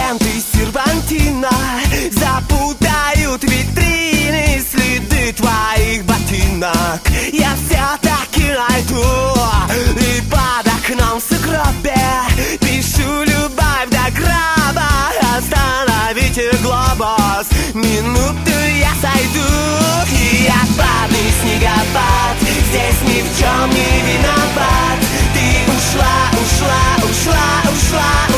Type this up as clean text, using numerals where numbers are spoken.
ленты сервантина запутают витрины, следы твоих ботинок я все-таки найду. И под окном в сугробе пишу любовь до гроба. Остановите глобус, минуту я сойду. И отпадный снегопад здесь ни в чем не виноват. Ты ушла, ушла, ушла, ушла.